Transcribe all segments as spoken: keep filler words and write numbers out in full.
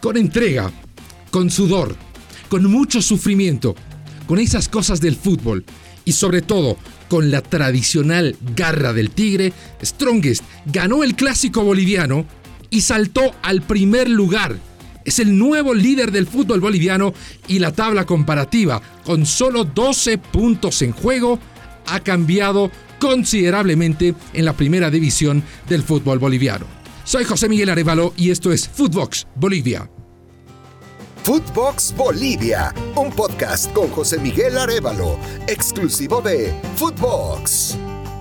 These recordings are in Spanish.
con entrega, con sudor, con mucho sufrimiento, con esas cosas del fútbol y sobre todo con la tradicional garra del tigre, Strongest ganó el clásico boliviano y saltó al primer lugar. Es el nuevo líder del fútbol boliviano y la tabla comparativa, con solo doce puntos en juego, ha cambiado considerablemente en la primera división del fútbol boliviano. Soy José Miguel Arévalo y esto es Footbox Bolivia. Footbox Bolivia, un podcast con José Miguel Arévalo, exclusivo de Footbox.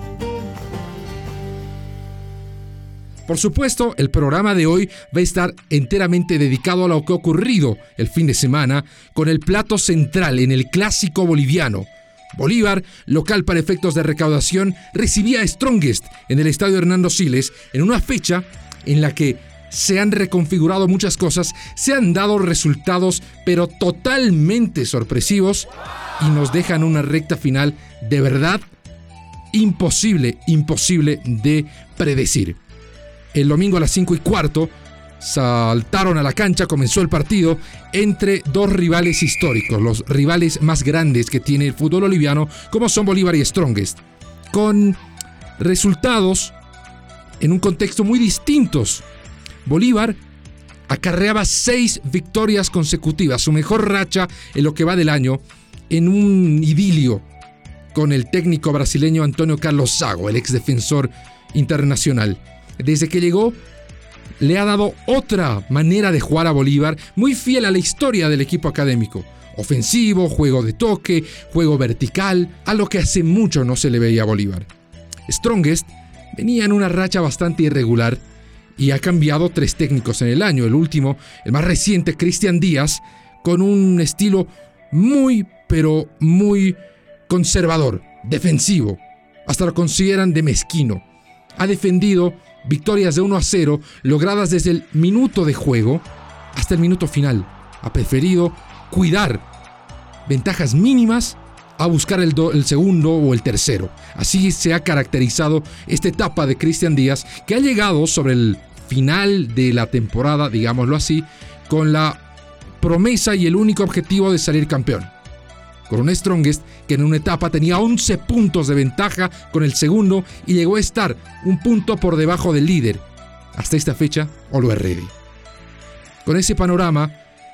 Por supuesto, el programa de hoy va a estar enteramente dedicado a lo que ha ocurrido el fin de semana con el plato central en el clásico boliviano. Bolívar, local para efectos de recaudación, recibía a Strongest en el estadio Hernando Siles en una fecha en la que se han reconfigurado muchas cosas, se han dado resultados pero totalmente sorpresivos y nos dejan una recta final de verdad imposible, imposible de predecir. El domingo a las cinco y cuarto saltaron a la cancha, comenzó el partido entre dos rivales históricos, los rivales más grandes que tiene el fútbol boliviano, como son Bolívar y Strongest, con resultados en un contexto muy distintos. Bolívar acarreaba seis victorias consecutivas, su mejor racha en lo que va del año, en un idilio con el técnico brasileño Antonio Carlos Zago, el ex defensor internacional. Desde que llegó, le ha dado otra manera de jugar a Bolívar, muy fiel a la historia del equipo académico. Ofensivo, juego de toque, juego vertical, a lo que hace mucho no se le veía a Bolívar. Strongest venía en una racha bastante irregular y ha cambiado tres técnicos en el año. El último, el más reciente, Cristian Díaz, con un estilo muy, pero muy conservador, defensivo. Hasta lo consideran de mezquino. Ha defendido victorias de uno a cero logradas desde el minuto de juego hasta el minuto final. Ha preferido cuidar ventajas mínimas a buscar el, do, el segundo o el tercero. Así se ha caracterizado esta etapa de Cristian Díaz, que ha llegado sobre el final de la temporada, digámoslo así, con la promesa y el único objetivo de salir campeón. Con un Strongest que en una etapa tenía once puntos de ventaja con el segundo y llegó a estar un punto por debajo del líder. Hasta esta fecha, Always Ready. Con ese panorama,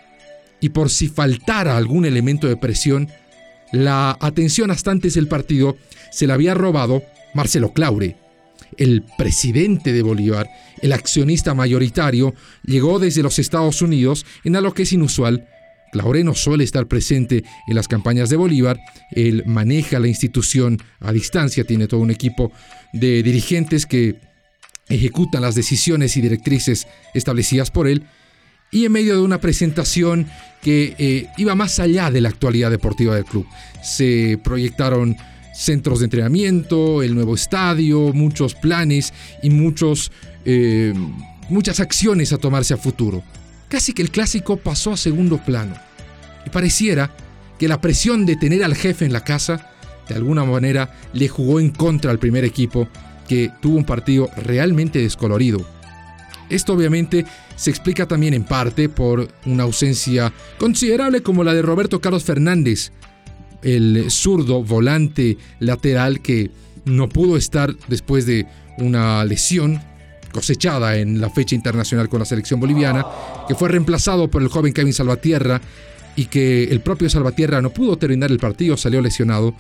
y por si faltara algún elemento de presión, la atención hasta antes del partido se la había robado Marcelo Claure. El presidente de Bolívar, el accionista mayoritario, llegó desde los Estados Unidos en algo que es inusual. Claure no suele estar presente en las campañas de Bolívar, él maneja la institución a distancia, tiene todo un equipo de dirigentes que ejecutan las decisiones y directrices establecidas por él, y en medio de una presentación que eh, iba más allá de la actualidad deportiva del club. Se proyectaron centros de entrenamiento, el nuevo estadio, muchos planes y muchos, eh, muchas acciones a tomarse a futuro. Casi que el clásico pasó a segundo plano y pareciera que la presión de tener al jefe en la casa de alguna manera le jugó en contra al primer equipo, que tuvo un partido realmente descolorido. Esto obviamente se explica también en parte por una ausencia considerable como la de Roberto Carlos Fernández, el zurdo volante lateral que no pudo estar después de una lesión cosechada en la fecha internacional con la selección boliviana, que fue reemplazado por el joven Kevin Salvatierra y que el propio Salvatierra no pudo terminar el partido, salió lesionado.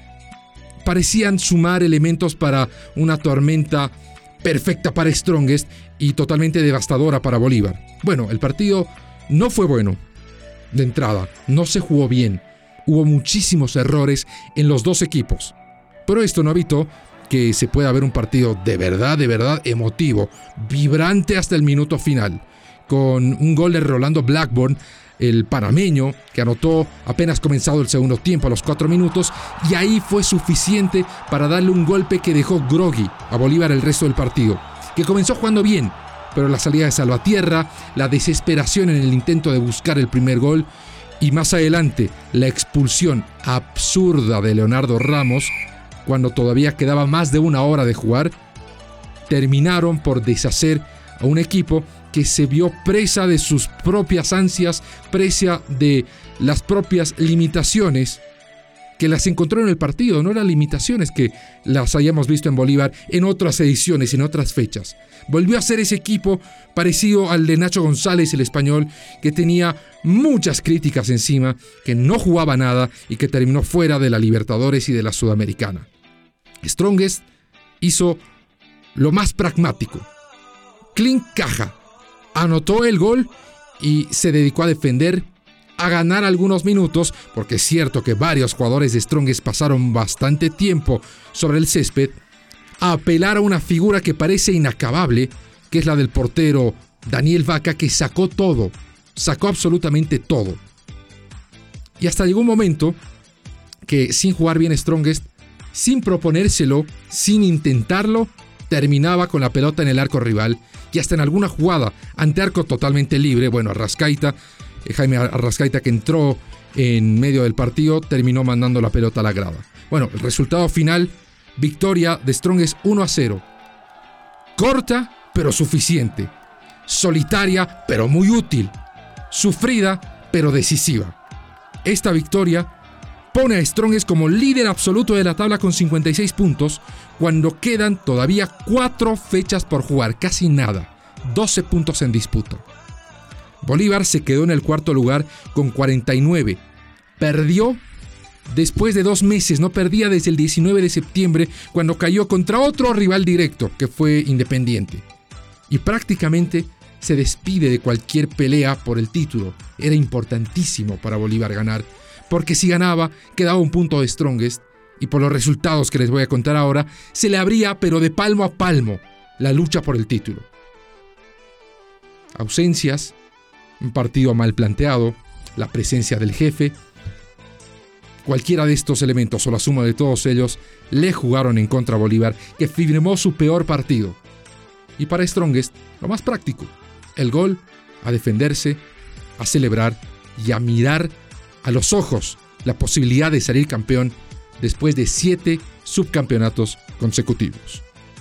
Parecían sumar elementos para una tormenta perfecta para Strongest y totalmente devastadora para Bolívar. Bueno, el partido no fue bueno de entrada, no se jugó bien, hubo muchísimos errores en los dos equipos, pero esto no evitó que se pueda ver un partido de verdad, de verdad emotivo, vibrante hasta el minuto final, con un gol de Rolando Blackburn, el panameño, que anotó apenas comenzado el segundo tiempo a los cuatro minutos, y ahí fue suficiente para darle un golpe que dejó groggy a Bolívar el resto del partido, que comenzó jugando bien, pero la salida de Salvatierra, la desesperación en el intento de buscar el primer gol, y más adelante la expulsión absurda de Leonardo Ramos, cuando todavía quedaba más de una hora de jugar, terminaron por deshacer a un equipo que se vio presa de sus propias ansias, presa de las propias limitaciones que las encontró en el partido. No eran limitaciones que las hayamos visto en Bolívar en otras ediciones, en otras fechas. Volvió a ser ese equipo parecido al de Nacho González, el español, que tenía muchas críticas encima, que no jugaba nada y que terminó fuera de la Libertadores y de la Sudamericana. Strongest hizo lo más pragmático. Clean caja. Anotó el gol y se dedicó a defender, a ganar algunos minutos, porque es cierto que varios jugadores de Strongest pasaron bastante tiempo sobre el césped, a apelar a una figura que parece inacabable, que es la del portero Daniel Vaca, que sacó todo, sacó absolutamente todo. Y hasta llegó un momento que sin jugar bien Strongest, sin proponérselo, sin intentarlo, terminaba con la pelota en el arco rival, y hasta en alguna jugada ante arco totalmente libre, bueno, Arrascaita, eh, Jaime Arrascaita, que entró en medio del partido, terminó mandando la pelota a la grada. Bueno, el resultado final, victoria de Strongest uno a cero. Corta, pero suficiente. Solitaria, pero muy útil. Sufrida, pero decisiva. Esta victoria pone a Strongest como líder absoluto de la tabla con cincuenta y seis puntos, cuando quedan todavía cuatro fechas por jugar, casi nada, doce puntos en disputa. Bolívar se quedó en el cuarto lugar con cuarenta y nueve. Perdió después de dos meses, no perdía desde el diecinueve de septiembre, cuando cayó contra otro rival directo, que fue Independiente. Y prácticamente se despide de cualquier pelea por el título. Era importantísimo para Bolívar ganar, porque si ganaba, quedaba un punto de Strongest, y por los resultados que les voy a contar ahora, se le abría, pero de palmo a palmo, la lucha por el título. Ausencias, un partido mal planteado, la presencia del jefe, cualquiera de estos elementos o la suma de todos ellos le jugaron en contra a Bolívar, que firmó su peor partido. Y para Strongest, lo más práctico, el gol, a defenderse, a celebrar y a mirar a los ojos la posibilidad de salir campeón después de siete subcampeonatos consecutivos.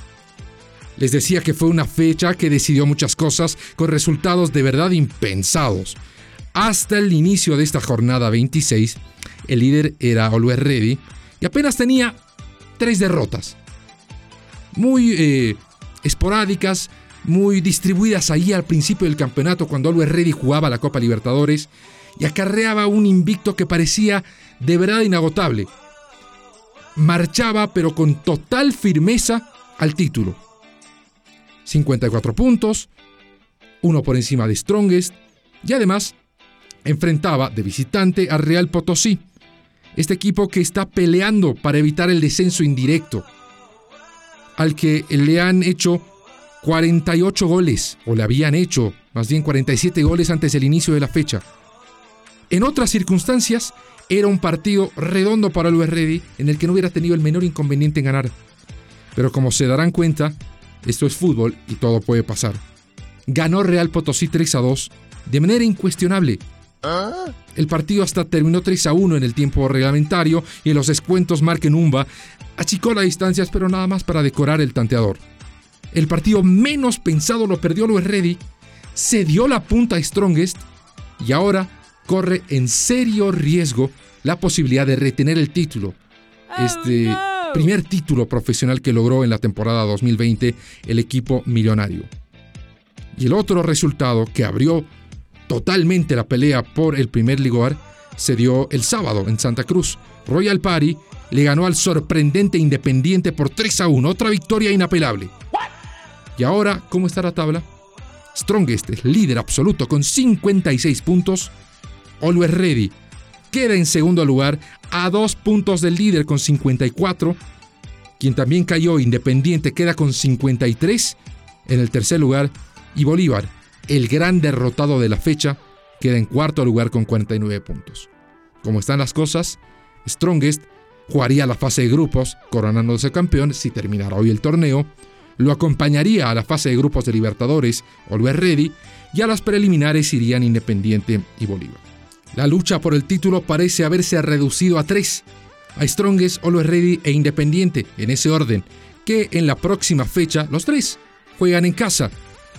Les decía que fue una fecha que decidió muchas cosas con resultados de verdad impensados. Hasta el inicio de esta jornada veintiséis, el líder era Always Ready y apenas tenía tres derrotas. Muy eh, esporádicas, muy distribuidas ahí al principio del campeonato cuando Always Ready jugaba la Copa Libertadores y acarreaba un invicto que parecía de verdad inagotable. Marchaba pero con total firmeza al título. cincuenta y cuatro puntos, uno por encima de Strongest, y además enfrentaba de visitante a Real Potosí, este equipo que está peleando para evitar el descenso indirecto, al que le han hecho cuarenta y ocho goles, o le habían hecho más bien cuarenta y siete goles antes del inicio de la fecha. En otras circunstancias, era un partido redondo para Always Ready, en el que no hubiera tenido el menor inconveniente en ganar. Pero como se darán cuenta, esto es fútbol y todo puede pasar. Ganó Real Potosí tres a dos de manera incuestionable. El partido hasta terminó tres a uno en el tiempo reglamentario y en los descuentos Marc Enumba achicó las distancias, pero nada más para decorar el tanteador. El partido menos pensado lo perdió Always Ready, se dio la punta a Strongest y ahora corre en serio riesgo la posibilidad de retener el título. Este oh, no. primer título profesional que logró en la temporada dos mil veinte el equipo millonario. Y el otro resultado que abrió totalmente la pelea por el primer lugar se dio el sábado en Santa Cruz. Royal Party le ganó al sorprendente Independiente por tres a uno, otra victoria inapelable. What? Y ahora, ¿cómo está la tabla? Strongest es líder absoluto con cincuenta y seis puntos. Always Ready queda en segundo lugar a dos puntos del líder con cincuenta y cuatro. Quien también cayó, Independiente, queda con cincuenta y tres en el tercer lugar. Y Bolívar, el gran derrotado de la fecha, queda en cuarto lugar con cuarenta y nueve puntos. Como están las cosas, Strongest jugaría la fase de grupos, coronándose campeón si terminara hoy el torneo. Lo acompañaría a la fase de grupos de Libertadores, Always Ready, y a las preliminares irían Independiente y Bolívar. La lucha por el título parece haberse reducido a tres: a Strongest, Always Ready e Independiente, en ese orden, que en la próxima fecha los tres juegan en casa.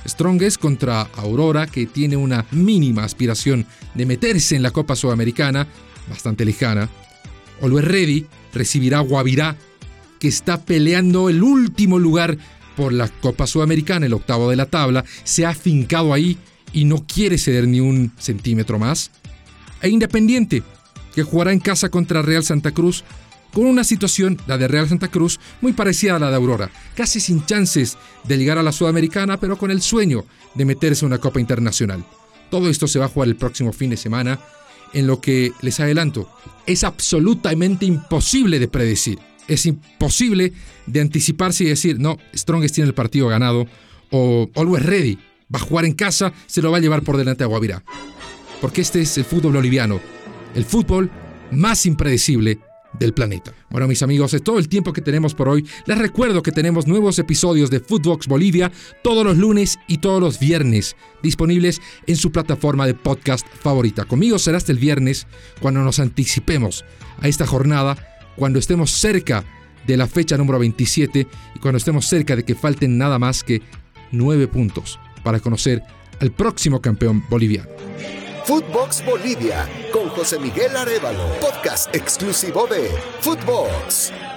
Strongest contra Aurora, que tiene una mínima aspiración de meterse en la Copa Sudamericana, bastante lejana. Always Ready recibirá Guavirá, que está peleando el último lugar por la Copa Sudamericana, el octavo de la tabla, se ha afincado ahí y no quiere ceder ni un centímetro más. E Independiente, que jugará en casa contra Real Santa Cruz, con una situación, la de Real Santa Cruz, muy parecida a la de Aurora, casi sin chances de llegar a la Sudamericana, pero con el sueño de meterse en una Copa Internacional. Todo esto se va a jugar el próximo fin de semana, en lo que, les adelanto, es absolutamente imposible de predecir. Es imposible de anticiparse y decir, no, Strongest tiene el partido ganado, o Always Ready va a jugar en casa, se lo va a llevar por delante a Guavirá. Porque este es el fútbol boliviano, el fútbol más impredecible del planeta. Bueno, mis amigos, es todo el tiempo que tenemos por hoy. Les recuerdo que tenemos nuevos episodios de Footbox Bolivia todos los lunes y todos los viernes, disponibles en su plataforma de podcast favorita. Conmigo será hasta el viernes, cuando nos anticipemos a esta jornada, cuando estemos cerca de la fecha número veintisiete y cuando estemos cerca de que falten nada más que nueve puntos para conocer al próximo campeón boliviano. Footbox Bolivia con José Miguel Arévalo, podcast exclusivo de Footbox.